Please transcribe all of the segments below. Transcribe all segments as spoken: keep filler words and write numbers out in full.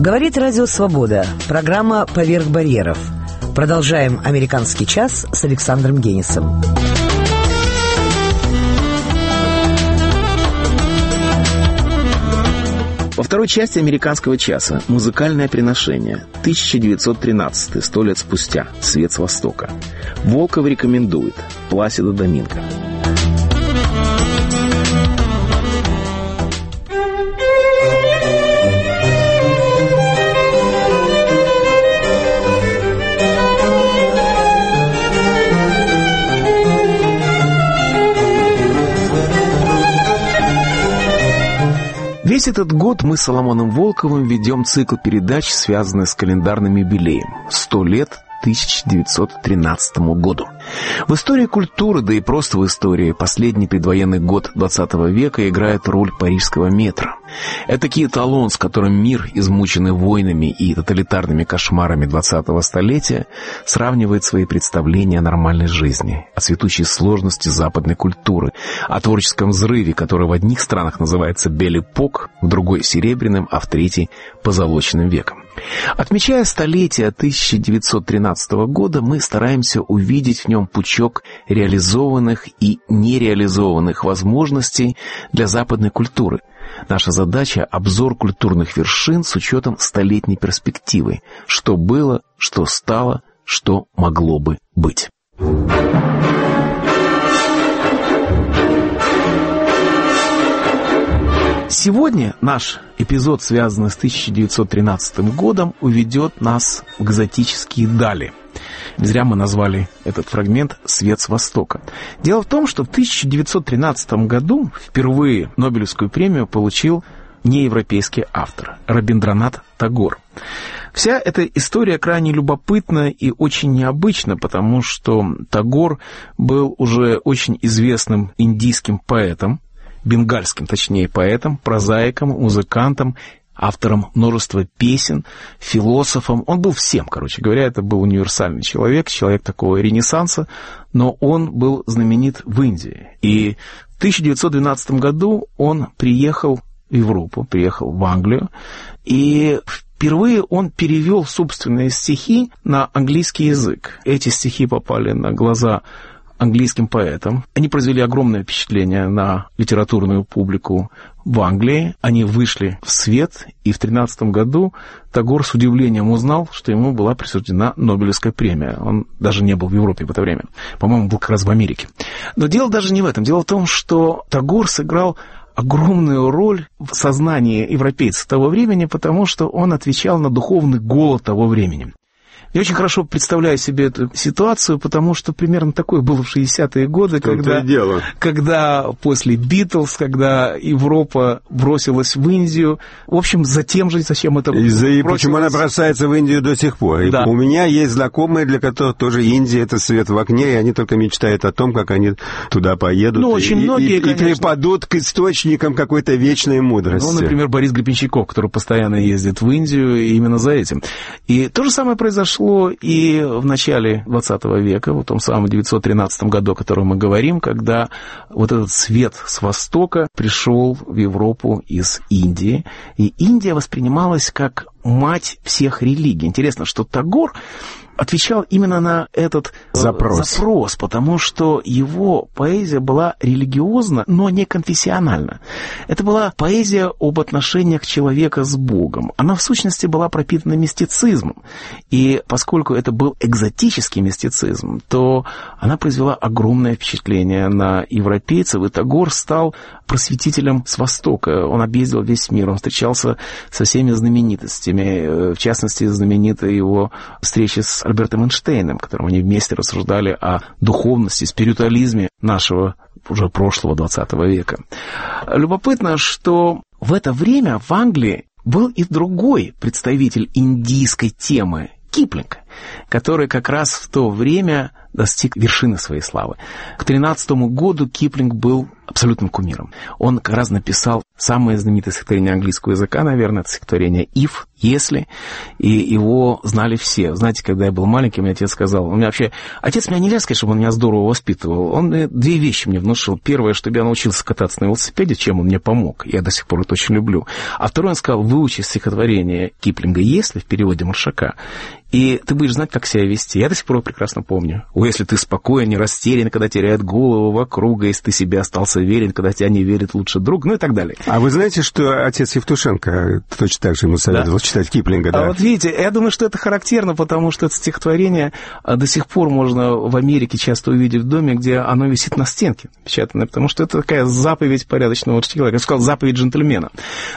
Говорит Радио Свобода. Программа «Поверх барьеров». Продолжаем «Американский час» с Александром Генисом. Во второй части «Американского часа» музыкальное приношение. тысяча девятьсот тринадцатый, сто лет спустя. Свет с Востока. Волков рекомендует. Пласидо Доминго. Весь этот год мы с Соломоном Волковым ведем цикл передач, связанный с календарным юбилеем – сто лет тысяча девятьсот тринадцатому году. В истории культуры, да и просто в истории, последний предвоенный год двадцатого века играет роль парижского метро. Этакий эталон, с которым мир, измученный войнами и тоталитарными кошмарами двадцатого столетия, сравнивает свои представления о нормальной жизни, о цветущей сложности западной культуры, о творческом взрыве, который в одних странах называется «бель-эпок», в другой — «серебряным», а в третьей — «позолоченным веком». Отмечая столетие тысяча девятьсот тринадцатого года, мы стараемся увидеть в нем пучок реализованных и нереализованных возможностей для западной культуры. Наша задача — обзор культурных вершин с учетом столетней перспективы. Что было, что стало, что могло бы быть. Сегодня наш эпизод, связанный с тысяча девятьсот тринадцатым годом, уведет нас в экзотические дали. Не зря мы назвали этот фрагмент «Свет с Востока». Дело в том, что в тысяча девятьсот тринадцатом году впервые Нобелевскую премию получил неевропейский автор Рабиндранат Тагор. Вся эта история крайне любопытна и очень необычна, потому что Тагор был уже очень известным индийским поэтом, бенгальским, точнее, поэтом, прозаиком, музыкантом, автором множества песен, философом. Он был всем, короче говоря, это был универсальный человек, человек такого ренессанса, но он был знаменит в Индии. И в тысяча девятьсот двенадцатом году он приехал в Европу, приехал в Англию, и впервые он перевел собственные стихи на английский язык. Эти стихи попали на глаза английским поэтам. Они произвели огромное впечатление на литературную публику в Англии. Они вышли в свет, и в тринадцатом году Тагор с удивлением узнал, что ему была присуждена Нобелевская премия. Он даже не был в Европе в это время. По-моему, был как раз в Америке. Но дело даже не в этом. Дело в том, что Тагор сыграл огромную роль в сознании европейцев того времени, потому что он отвечал на духовный голод того времени. Я очень хорошо представляю себе эту ситуацию, потому что примерно такое было в шестидесятые годы, когда, когда после «Битлз», когда Европа бросилась в Индию. В общем, за тем же, зачем это и, за, и почему она бросается в Индию до сих пор. Да. У меня есть знакомые, для которых тоже Индия — это свет в окне, и они только мечтают о том, как они туда поедут. Ну, очень и, многие, и, и припадут к источникам какой-то вечной мудрости. Ну, например, Борис Гребенщиков, который постоянно ездит в Индию именно за этим. И то же самое произошло и в начале двадцатого века, в том самом девятьсот тринадцатом году, о котором мы говорим, когда вот этот свет с Востока пришел в Европу из Индии, и Индия воспринималась как мать всех религий. Интересно, что Тагор отвечал именно на этот запрос. запрос, потому что его поэзия была религиозна, но не конфессиональна. Это была поэзия об отношениях человека с Богом. Она, в сущности, была пропитана мистицизмом. И поскольку это был экзотический мистицизм, то она произвела огромное впечатление на европейцев, и Тагор стал просветителем с Востока. Он объездил весь мир, он встречался со всеми знаменитостями. В частности, знаменита его встреча с Альбертом Эйнштейном, которым они вместе рассуждали о духовности, спиритуализме нашего уже прошлого двадцатого века. Любопытно, что в это время в Англии был и другой представитель индийской темы — Киплинг. который как раз в то время достиг вершины своей славы. К тринадцатому году Киплинг был абсолютным кумиром. Он как раз написал самое знаменитое стихотворение английского языка, наверное, это стихотворение «If», «Если», и его знали все. Знаете, когда я был маленьким, мне отец сказал, у меня вообще... Отец меня нельзя сказать, чтобы он меня здорово воспитывал. Он две вещи мне внушил. Первое, чтобы я научился кататься на велосипеде, чем он мне помог. Я до сих пор это очень люблю. А второе, он сказал, выучи стихотворение Киплинга «Если» в переводе Маршака, и ты будешь знать, как себя вести. Я до сих пор прекрасно помню. Если ты спокоен, не растерян, когда теряет голову вокруг, если ты себе остался верен, когда тебя не верит лучший друг, ну и так далее. А вы знаете, что отец Евтушенко точно так же ему советовал, да, читать Киплинга? Да? А вот видите, я думаю, что это характерно, потому что это стихотворение до сих пор можно в Америке часто увидеть в доме, где оно висит на стенке печатанное, потому что это такая заповедь порядочного человека. Я сказал, заповедь джентльмена.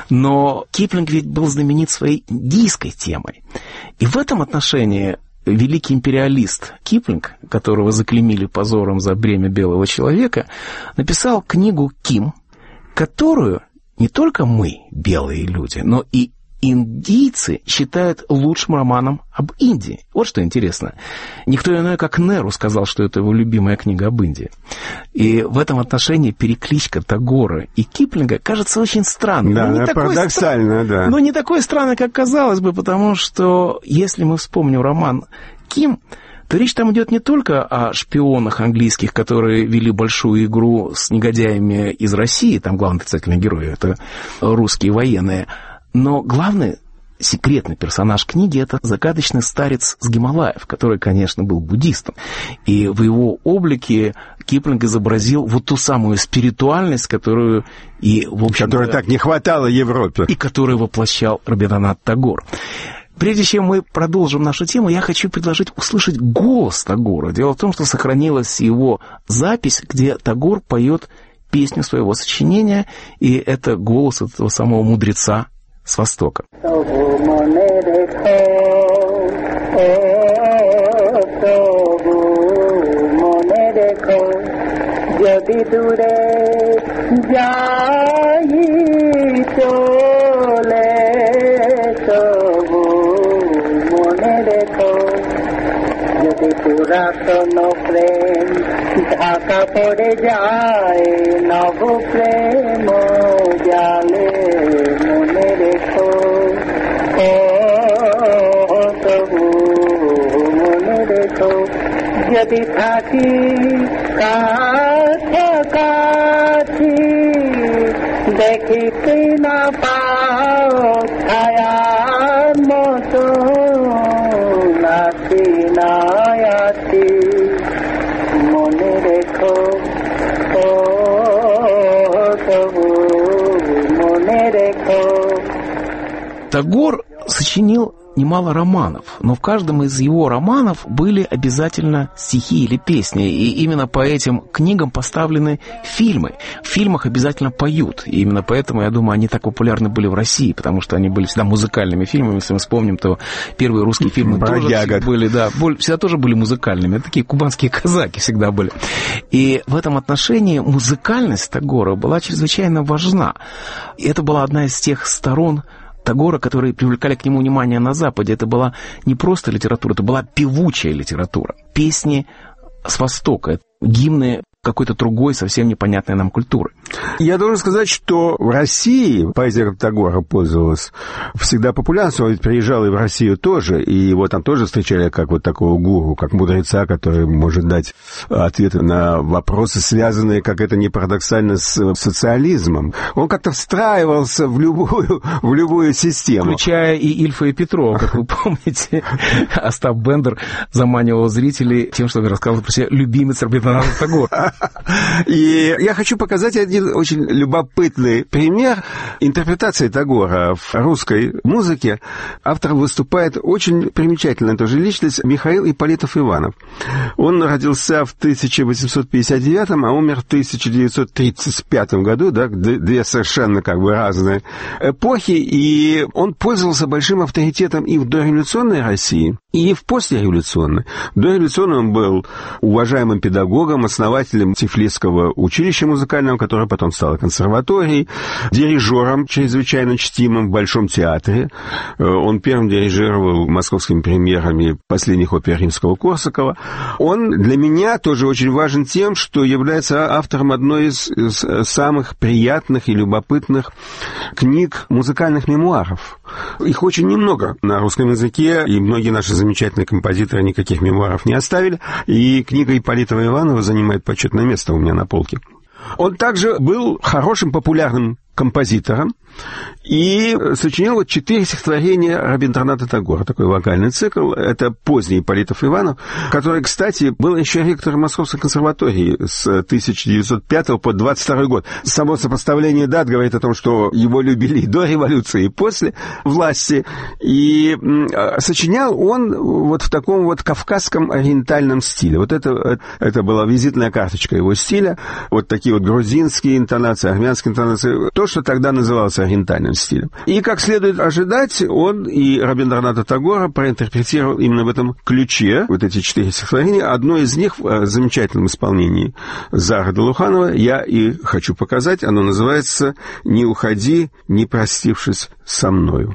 Но Киплинг ведь был знаменит своей индийской темой. И в этом отношении великий империалист Киплинг, которого заклеймили позором за бремя белого человека, написал книгу «Ким», которую не только мы, белые люди, но и индийцы считают лучшим романом об Индии. Вот что интересно. Никто иной, как Неру, сказал, что это его любимая книга об Индии. И в этом отношении перекличка Тагора и Киплинга кажется очень странной. Да, не парадоксально, стра... да. Но не такой странной, как казалось бы, потому что, если мы вспомним роман «Ким», то речь там идет не только о шпионах английских, которые вели большую игру с негодяями из России, там главный отрицательный герой — это русские военные, но главный секретный персонаж книги — это загадочный старец с Гималаев, который, конечно, был буддистом. И в его облике Киплинг изобразил вот ту самую спиритуальность, которую и, в общем, которой так не хватало Европе. И которую воплощал Рабиндранат Тагор. Прежде чем мы продолжим нашу тему, я хочу предложить услышать голос Тагора. Дело в том, что сохранилась его запись, где Тагор поет песню своего сочинения, и это голос этого самого мудреца с Востока. পুরাতন প্রেম ঢাকা পড়ে যায় নব প্রেম জালে মনে রেখো ও তবু মনে রেখো যদি থাকি কাছাকাছি দেখিতে না পাও ছায়ার মতো নাচি নায়াতি মনে রেখো ও তবু মনে রেখো. Тагор сочинил немало романов, но в каждом из его романов были обязательно стихи или песни, и именно по этим книгам поставлены фильмы. В фильмах обязательно поют, и именно поэтому, я думаю, они так популярны были в России, потому что они были всегда музыкальными фильмами. Если мы вспомним, то первые русские фильмы тоже были, да, всегда тоже были музыкальными. Такие кубанские казаки всегда были. И в этом отношении музыкальность Тагора была чрезвычайно важна. И это была одна из тех сторон Тагора, которые привлекали к нему внимание на Западе. Это была не просто литература, это была певучая литература. Песни с Востока, гимны какой-то другой, совсем непонятной нам культуры. Я должен сказать, что в России поэзия Тагора пользовалась всегда популярностью. Он ведь приезжал и в Россию тоже, и его там тоже встречали как вот такого гуру, как мудреца, который может дать ответы на вопросы, связанные, как это ни парадоксально, с социализмом. Он как-то встраивался в любую, в любую систему. Включая и Ильфа и Петрова, как вы помните. Остап Бендер заманивал зрителей тем, что рассказывал про себя любимец Рабиндраната Тагора. И я хочу показать один очень любопытный пример интерпретации Тагора в русской музыке. Автор выступает очень примечательная тоже личность Михаил Ипполитов Иванов. Он родился в тысяча восемьсот пятьдесят девятом, а умер в тысяча девятьсот тридцать пятом году, да, две совершенно как бы разные эпохи, и он пользовался большим авторитетом и в дореволюционной России, и в послереволюционной. Дореволюционный он был уважаемым педагогом, основателем Тифлисского училища музыкального, которое потом стало консерваторией, дирижером чрезвычайно чтимым в Большом театре. Он первым дирижировал московскими премьерами последних опер Римского-Корсакова. Он для меня тоже очень важен тем, что является автором одной из самых приятных и любопытных книг музыкальных мемуаров. Их очень немного на русском языке, и многие наши замечательные композиторы никаких мемуаров не оставили, и книга Ипполитова Иванова занимает почетное место у меня на полке. Он также был хорошим популярным композитором и сочинил вот четыре стихотворения Рабиндраната Тагора, такой вокальный цикл. Это поздний Ипполитов Иванов, который, кстати, был еще ректором Московской консерватории с тысяча девятьсот пятого по двадцать второй год. Само сопоставление дат говорит о том, что его любили и до революции, и после власти. И сочинял он вот в таком вот кавказском ориентальном стиле. Вот это, это была визитная карточка его стиля. Вот такие вот грузинские интонации, армянские интонации. То, что тогда называлось ориентальным стилем. И, как следует ожидать, он и Рабиндраната Тагора проинтерпретировал именно в этом ключе вот эти четыре стихотворения. Одно из них в замечательном исполнении Зары Долуханова я и хочу показать. Оно называется «Не уходи, не простившись со мною».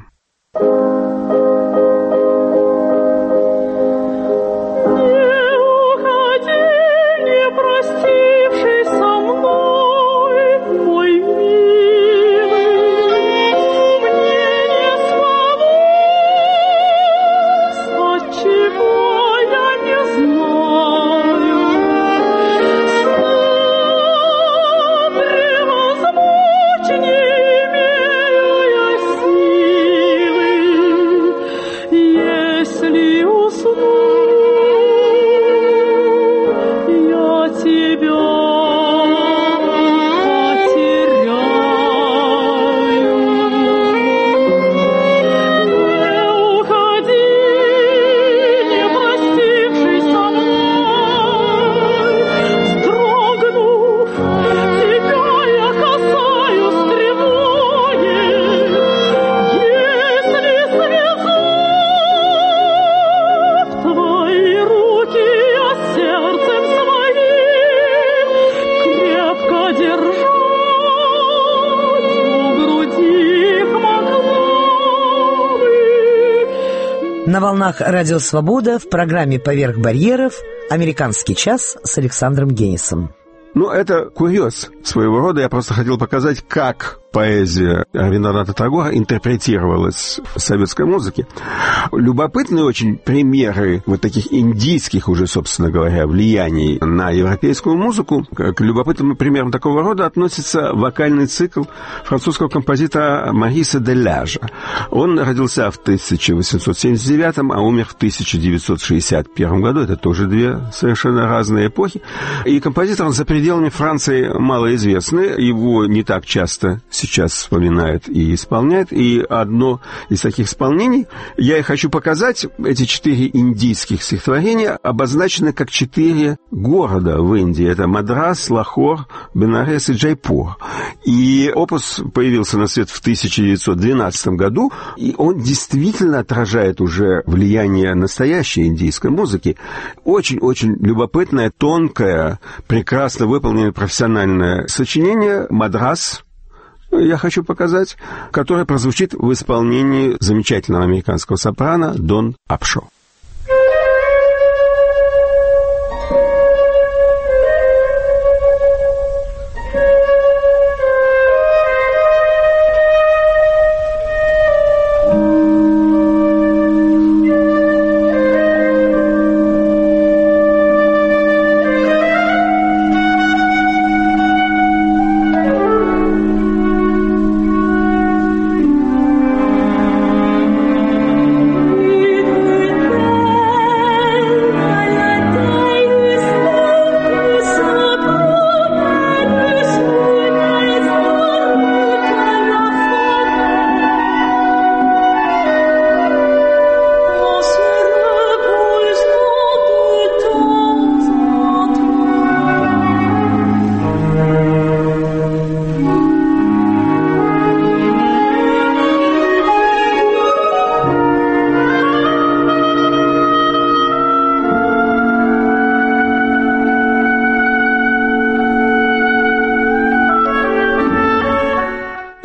На волнах Радио Свобода в программе «Поверх барьеров» «Американский час» с Александром Генисом. Ну, это курьез своего рода. Я просто хотел показать, как поэзия Рабиндраната Тагора интерпретировалась в советской музыке. Любопытные очень примеры вот таких индийских уже, собственно говоря, влияний на европейскую музыку. К любопытным примерам такого рода относится вокальный цикл французского композитора Мариса де Ляжа. Он родился в тысяча восемьсот семьдесят девятом, а умер в тысяча девятьсот шестьдесят первом году. Это тоже две совершенно разные эпохи. И композитор за пределами Франции малоизвестный. Его не так часто сейчас вспоминают и исполняют. И одно из таких исполнений я и хочу показать. Эти четыре индийских стихотворения обозначены как четыре города в Индии. Это Мадрас, Лахор, Бенарес и Джайпур. И опус появился на свет в тысяча девятьсот двенадцатом году, и он действительно отражает уже влияние настоящей индийской музыки. Очень-очень любопытное, тонкое, прекрасно выполненное профессиональное сочинение «Мадрас», я хочу показать, которое прозвучит в исполнении замечательного американского сопрано Дон Апшо.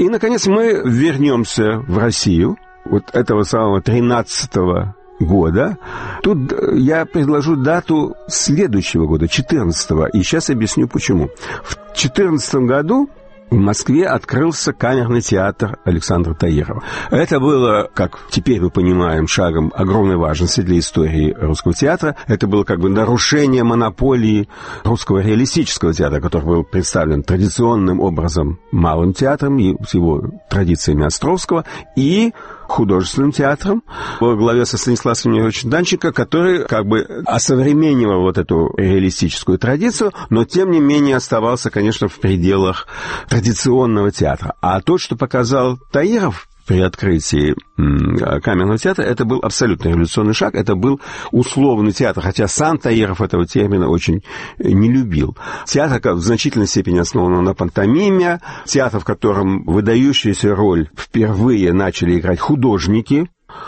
И, наконец, мы вернемся в Россию, вот этого самого тринадцатого года. Тут я предложу дату следующего года, четырнадцатого, и сейчас объясню почему. В четырнадцатом году в Москве открылся камерный театр Александра Таирова. Это было, как теперь мы понимаем, шагом огромной важности для истории русского театра. Это было как бы нарушение монополии русского реалистического театра, который был представлен традиционным образом малым театром и с его традициями Островского, и художественным театром во главе со Станиславом Семеновичем Данченко, который как бы осовременивал вот эту реалистическую традицию, но тем не менее оставался, конечно, в пределах традиционного театра. А то, что показал Таиров при открытии камерного театра, это был абсолютно революционный шаг, это был условный театр, хотя сам Таиров этого термина очень не любил. Театр в значительной степени основан на пантомиме, театр, в котором выдающуюся роль впервые начали играть художники.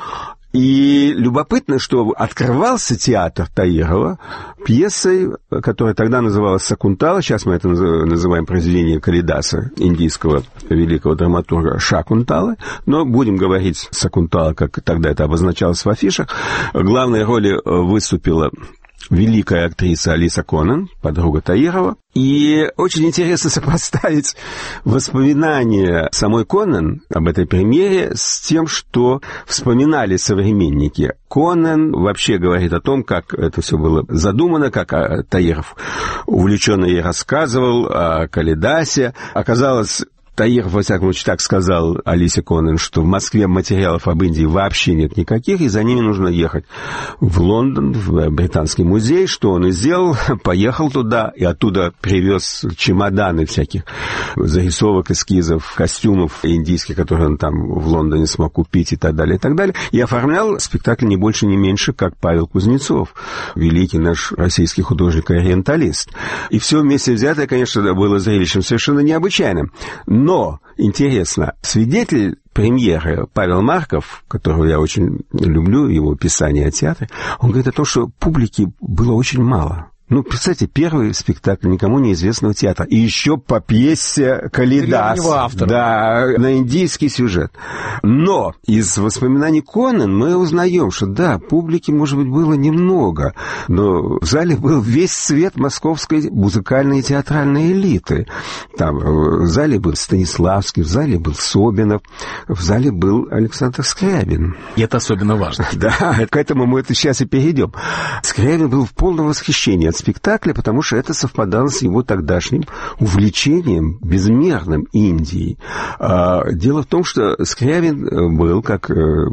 И любопытно, что открывался театр Таирова пьесой, которая тогда называлась «Сакунтала», сейчас мы это называем произведение Калидаса, индийского великого драматурга Шакунталы, но будем говорить «Сакунтала», как тогда это обозначалось в афишах. В главной роли выступила великая актриса Алиса Конан, подруга Таирова. И очень интересно сопоставить воспоминания самой Конан об этой премьере с тем, что вспоминали современники. Конан вообще говорит о том, как это все было задумано, как Таиров увлеченно ей рассказывал о Калидасе. Оказалось, Таиров, во всяком случае, так сказал Алисе Конан, что в Москве материалов об Индии вообще нет никаких, и за ними нужно ехать в Лондон, в Британский музей, что он и сделал, поехал туда, и оттуда привез чемоданы всяких зарисовок, эскизов, костюмов индийских, которые он там в Лондоне смог купить, и так далее, и так далее, и оформлял спектакль не больше, не меньше, как Павел Кузнецов, великий наш российский художник-ориенталист. И все вместе взятое, конечно, было зрелищем совершенно необычайным. Но, интересно, свидетель премьеры Павел Марков, которого я очень люблю, его писание о театре, он говорит о том, что публики было очень мало. Ну, представьте, первый спектакль никому неизвестного театра. И еще по пьесе «Калидас». Да, на индийский сюжет. Но из воспоминаний Конан мы узнаем, что да, публики, может быть, было немного, но в зале был весь цвет московской музыкальной и театральной элиты. Там в зале был Станиславский, в зале был Собинов, в зале был Александр Скрябин. И это особенно важно. Да, к этому мы это сейчас и перейдем. Скрябин был в полном восхищении от спектакля, потому что это совпадало с его тогдашним увлечением безмерным Индией. Дело в том, что Скрябин был, как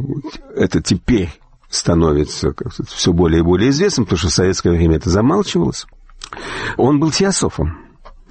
это теперь становится все более и более известным, потому что в советское время это замалчивалось, он был теософом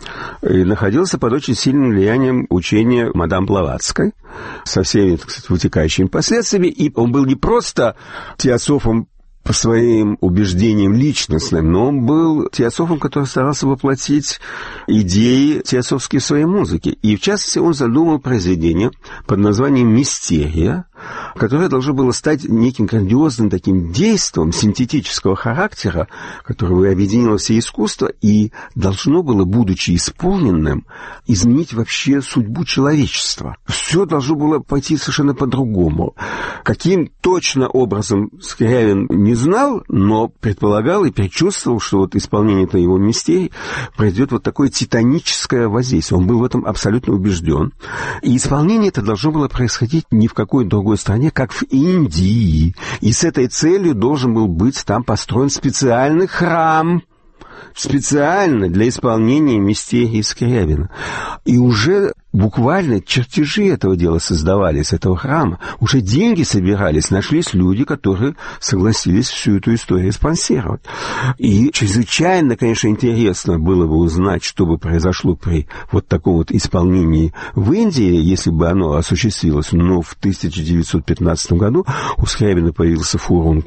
и находился под очень сильным влиянием учения мадам Блаватской со всеми, так сказать, вытекающими последствиями. И он был не просто теософом по своим убеждениям личностным, но он был теософом, который старался воплотить идеи теософские в своей музыке. И, в частности, он задумал произведение под названием «Мистерия», которое должно было стать неким грандиозным таким действом синтетического характера, которое объединило все искусства и должно было, будучи исполненным, изменить вообще судьбу человечества. Все должно было пойти совершенно по-другому. Каким точно образом Скрябин не знал, но предполагал и предчувствовал, что вот исполнение-то его мистерий произойдет вот такое титаническое воздействие. Он был в этом абсолютно убежден. И исполнение это должно было происходить ни в какой другой стране, как в Индии. И с этой целью должен был быть там построен специальный храм, специально для исполнения мистерии Скрябина. И уже буквально чертежи этого дела создавались, этого храма. Уже деньги собирались, нашлись люди, которые согласились всю эту историю спонсировать. И чрезвычайно, конечно, интересно было бы узнать, что бы произошло при вот таком вот исполнении в Индии, если бы оно осуществилось. Но в тысяча девятьсот пятнадцатом году у Скрябина появился фурункул,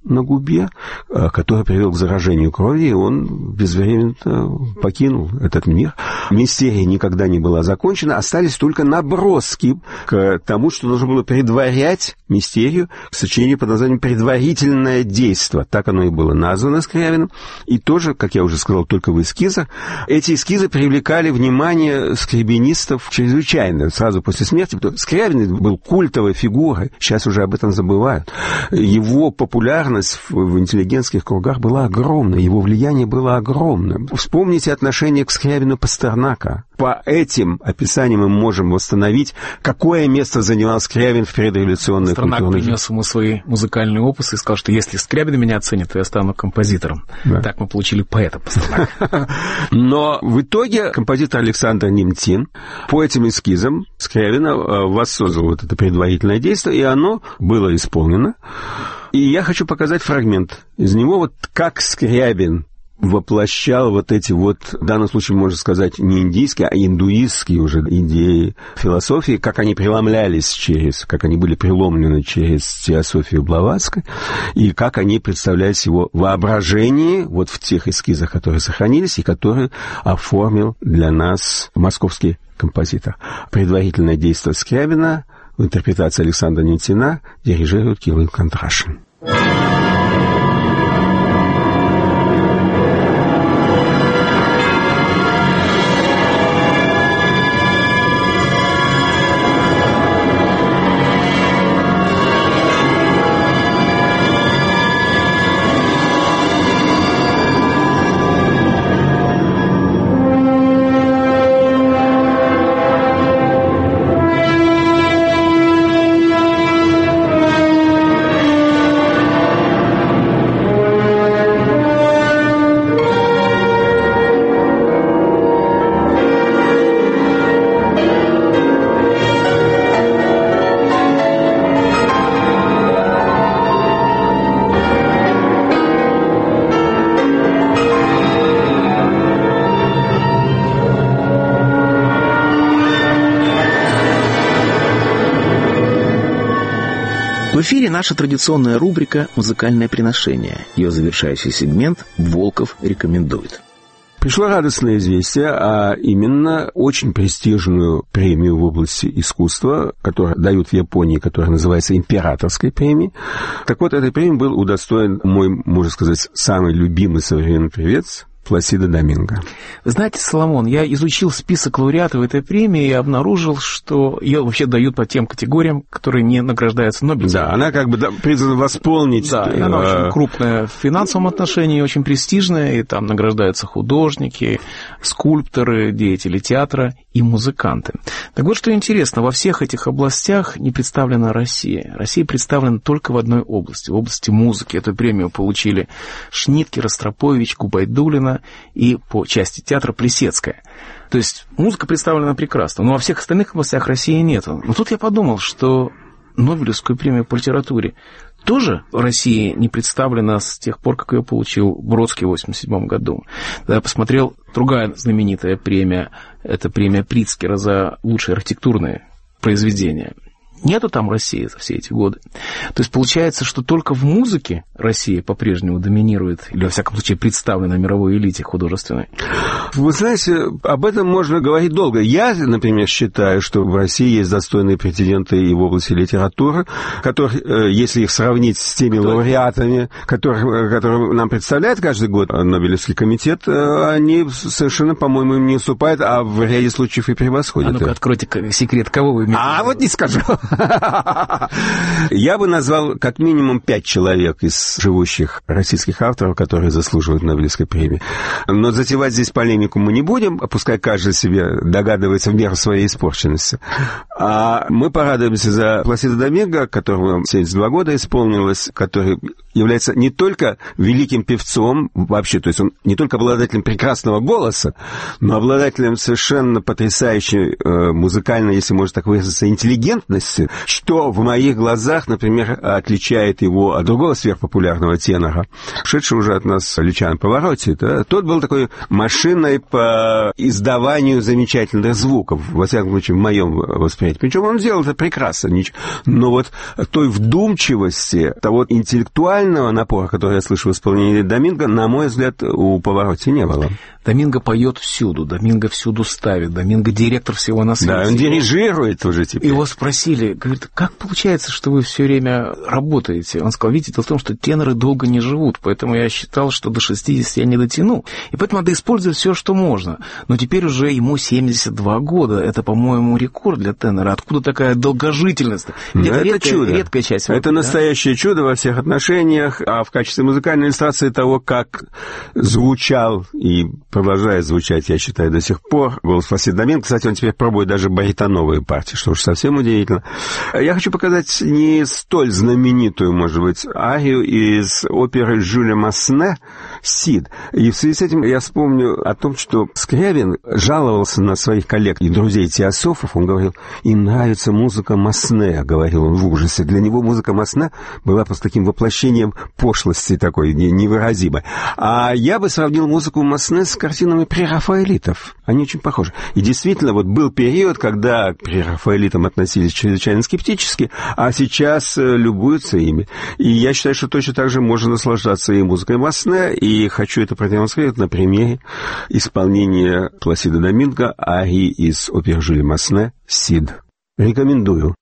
на губе, который привел к заражению крови, и он безвременно покинул этот мир. Мистерия никогда не была закончена, остались только наброски к тому, что нужно было предварять мистерию, сочинение под названием «Предварительное действо». Так оно и было названо Скрябиным. И тоже, как я уже сказал, только в эскизах. Эти эскизы привлекали внимание скрябинистов чрезвычайно. Сразу после смерти. Скрябин был культовой фигурой. Сейчас уже об этом забывают. Его популярность в интеллигентских кругах была огромна. Его влияние было огромным. Вспомните отношение к Скрябину Пастернака. По этим описаниям мы можем восстановить, какое место занимал Скрябин в предреволюционной культуре. Пастернак принес ему свои музыкальные опусы и сказал, что если Скрябин меня оценит, то я стану композитором. Да. Так мы получили поэта Пастернака. Но в итоге композитор Александр Немтин по этим эскизам Скрябина воссоздал вот это предварительное действие, и оно было исполнено. И я хочу показать фрагмент из него, вот как Скрябин воплощал вот эти вот, в данном случае, можно сказать, не индийские, а индуистские уже идеи философии, как они преломлялись через, как они были преломлены через теософию Блаватской, и как они представлялись его воображении вот в тех эскизах, которые сохранились, и которые оформил для нас московский композитор. Предварительное действие Скрябина в интерпретации Александра Немтина дирижирует Кирилл Кондрашин. В эфире наша традиционная рубрика «Музыкальное приношение». Ее завершающий сегмент «Волков рекомендует». Пришло радостное известие, а именно очень престижную премию в области искусства, которую дают в Японии, которая называется императорской премией. Так вот, этой премией был удостоен мой, можно сказать, самый любимый современный певец Пласидо Доминго. Вы знаете, Соломон, я изучил список лауреатов этой премии и обнаружил, что ее вообще дают по тем категориям, которые не награждаются Нобелевской. Да, она как бы призвана восполнить. Да, и она очень крупная в финансовом отношении, очень престижная, и там награждаются художники, скульпторы, деятели театра и музыканты. Так вот, что интересно, во всех этих областях не представлена Россия. Россия представлена только в одной области, в области музыки. Эту премию получили Шнитке, Ростропович, Губайдуллина и по части театра Плесецкая. То есть музыка представлена прекрасно, но во всех остальных областях России нет. Но тут я подумал, что Нобелевскую премию по литературе тоже в России не представлена с тех пор, как ее получил Бродский в восемьдесят седьмом году. Тогда я посмотрел, другая знаменитая премия, это премия Прицкера за лучшие архитектурные произведения. Нету там России за все эти годы. То есть получается, что только в музыке Россия по-прежнему доминирует, или, во всяком случае, представлена мировой элите художественной. Вы знаете, об этом можно говорить долго. Я, например, считаю, что в России есть достойные претенденты и в области литературы, которые, если их сравнить с теми Кто лауреатами, которые, которые нам представляет каждый год Нобелевский комитет, они совершенно, по-моему, им не уступают, а в ряде случаев и превосходят. А ну-ка, откройте секрет, кого вы имеете? А вот не скажу. Я бы назвал как минимум пять человек из живущих российских авторов, которые заслуживают Нобелевской премии. Но затевать здесь полемику мы не будем, пускай каждый себе догадывается в меру своей испорченности. А мы порадуемся за Пласидо Доминго, которому семьдесят два года исполнилось, который является не только великим певцом вообще, то есть он не только обладателем прекрасного голоса, но обладателем совершенно потрясающей э, музыкальной, если можно так выразиться, интеллигентности, что в моих глазах, например, отличает его от другого сверхпопулярного тенора, шедшего уже от нас Лючиано Паваротти. Да? Тот был такой машиной по издаванию замечательных звуков, во всяком случае, в моем восприятии. Причем он делал это прекрасно. Но вот той вдумчивости, того интеллектуального музыкального напора, который я слышу в исполнении Доминго, на мой взгляд, у Паваротти не было. Доминго поет всюду, Доминго всюду ставит, Доминго директор всего на свете. Да, он дирижирует уже теперь. Его спросили, говорит, как получается, что вы все время работаете? Он сказал, видите, дело в том, что теноры долго не живут, поэтому я считал, что до шестидесяти я не дотяну, и поэтому надо использовать все, что можно. Но теперь уже ему семьдесят два года, это, по-моему, рекорд для тенора. Откуда такая долгожительность? Это, это редкая, чудо. Редкая часть. Это воды, настоящее да? чудо во всех отношениях, а в качестве музыкальной иллюстрации того, как звучал и продолжает звучать, я считаю, до сих пор голос Пласидо Доминго. Кстати, он теперь пробует даже баритоновые партии, что уж совсем удивительно. Я хочу показать не столь знаменитую, может быть, арию из оперы Жюля Масне «Сид». И в связи с этим я вспомню о том, что Скрябин жаловался на своих коллег и друзей теософов. Он говорил, им нравится музыка Масне, говорил он в ужасе. Для него музыка Масне была просто таким воплощением пошлости такой, невыразимой. А я бы сравнил музыку Масне с картинами прерафаэлитов. Они очень похожи. И действительно, вот был период, когда к прерафаэлитам относились чрезвычайно скептически, а сейчас любуются ими. И я считаю, что точно так же можно наслаждаться и музыкой Масне, и хочу это продемонстрировать на примере исполнения Пласидо Доминго арии из оперы Жюля Масне «Сид». Рекомендую.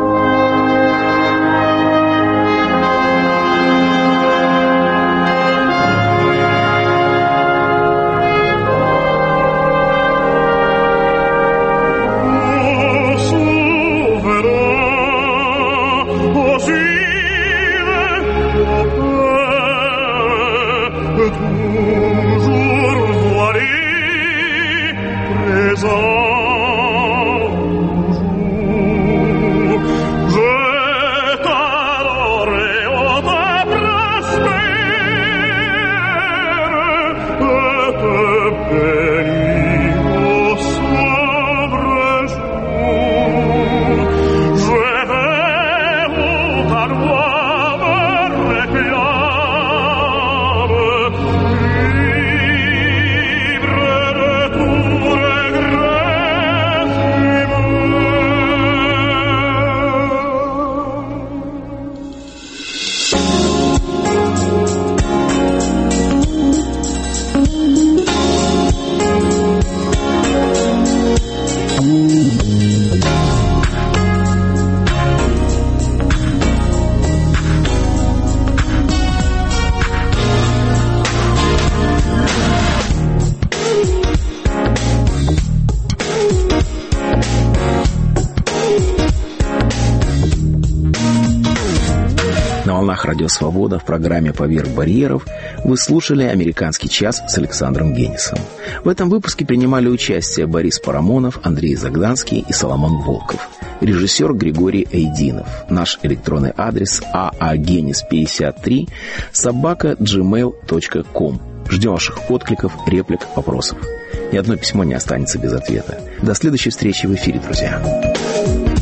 Радио Свобода в программе «Поверх барьеров» вы слушали «Американский час» с Александром Генисом. В этом выпуске принимали участие Борис Парамонов, Андрей Загданский и Соломон Волков. Режиссер Григорий Эйдинов. Наш электронный адрес аагенис пятьдесят три собака джимейл точка ком. Ждем ваших откликов, реплик, вопросов. Ни одно письмо не останется без ответа. До следующей встречи в эфире, друзья.